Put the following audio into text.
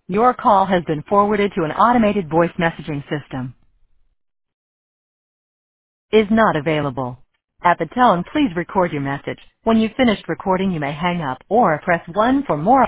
Your call has been forwarded to an automated voice messaging system. Is not available. At the tone, please record your message. When you've finished recording, you may hang up or press 1 for more